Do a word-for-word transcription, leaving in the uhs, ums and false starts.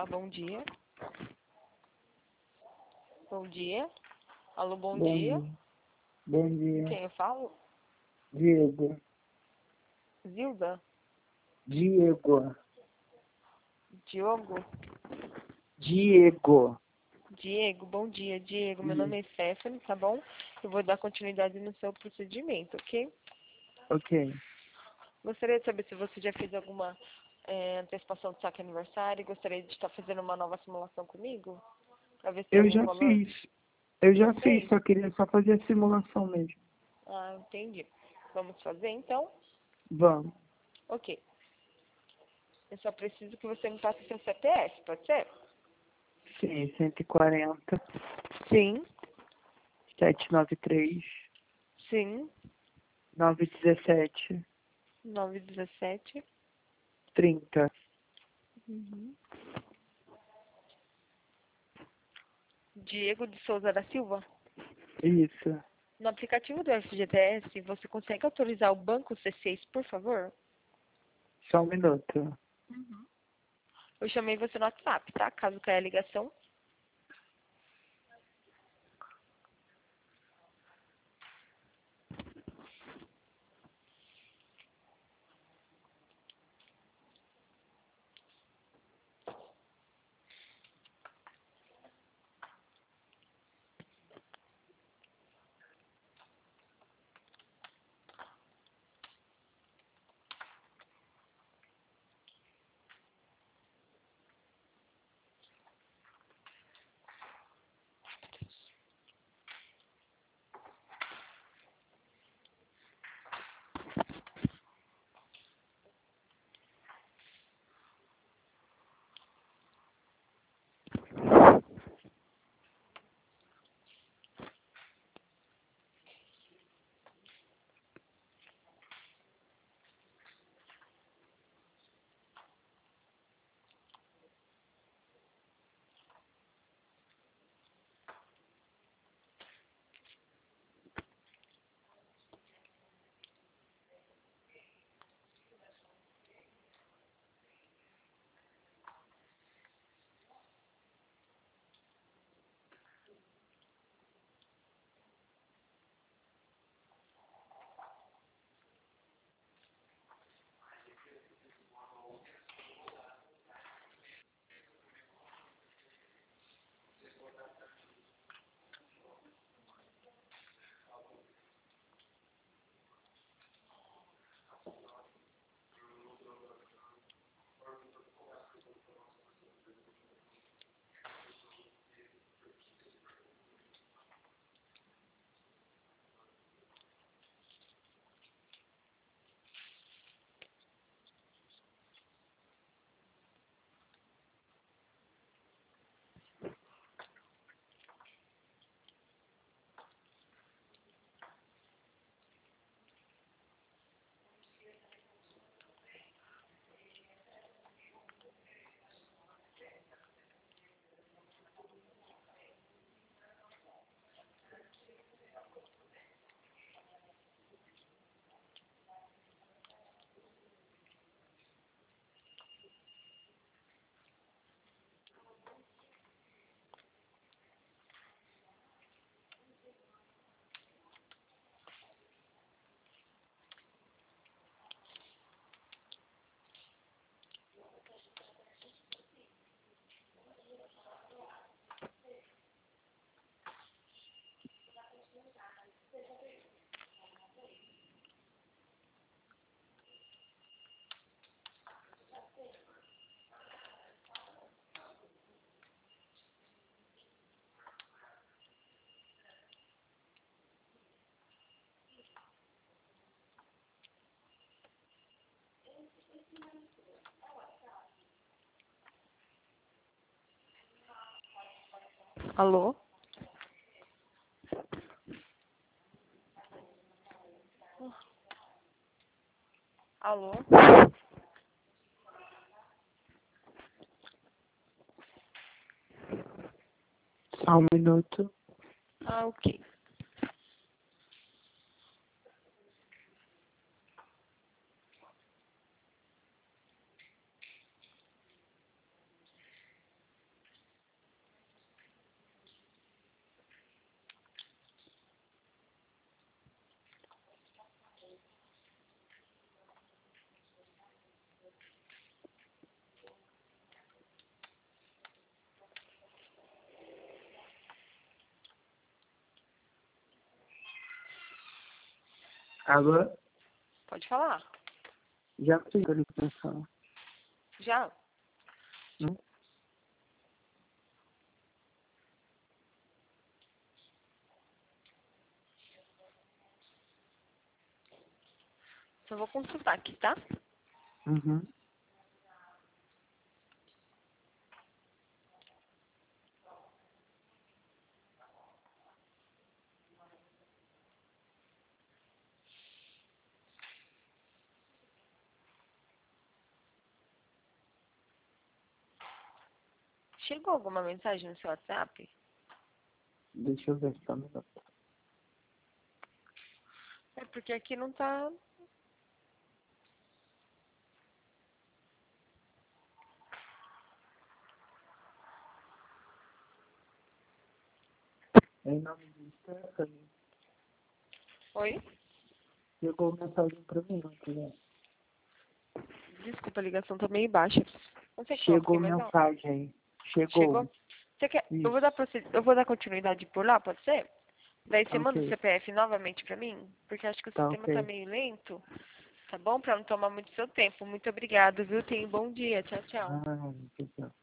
Olá, bom dia. Bom dia. Alô, bom, Bom dia. dia. Bom Com dia. quem eu falo? Diego. Zilda? Diego. Diogo? Diego. Diego, bom dia, Diego. Meu Hum, nome é Stephanie, tá bom? Eu vou dar continuidade no seu procedimento, ok? Ok. Gostaria de saber se você já fez alguma é, antecipação de saque aniversário. Gostaria de estar fazendo uma nova simulação comigo? Pra ver se tem Eu algum já valor. fiz. Eu Já já fiz, fez? só queria só fazer a simulação mesmo. Ah, entendi. Vamos fazer então? Vamos. Ok. Eu só preciso que você me passe seu C P F, pode ser? Sim, cento e quarenta, Sim, setecentos e noventa e três, sim. novecentos e dezessete, nove dezessete. trinta. Uhum. Diego de Souza da Silva. Isso. No aplicativo do F G T S, você consegue autorizar o banco C seis, por favor? Só um minuto. Eu chamei você no WhatsApp, tá? Caso caia a ligação. Alô? Alô? Só um minuto. Ah, ok. Alô? Pode falar. Já fiz a ligação. Já? Hum? Só vou consultar aqui, tá? Uhum. Chegou alguma mensagem no seu WhatsApp? Deixa eu ver só um minuto. É porque aqui não tá... Em nome de Stephanie, Oi? chegou mensagem pra mim, não queria. Desculpa, a ligação tá meio baixa. Não sei como, Chegou fiquei mais alto. mensagem. Chegou. Chegou? Você quer... Eu Isso. vou dar proced... eu vou dar continuidade por lá, pode ser? Daí você manda o Ok. C P F novamente pra mim? Porque acho que o Tá sistema tá ok. meio lento. Tá bom? Pra não tomar muito seu tempo. Muito obrigado, viu? Tenha um bom dia. Tchau, tchau. Ah, que bom.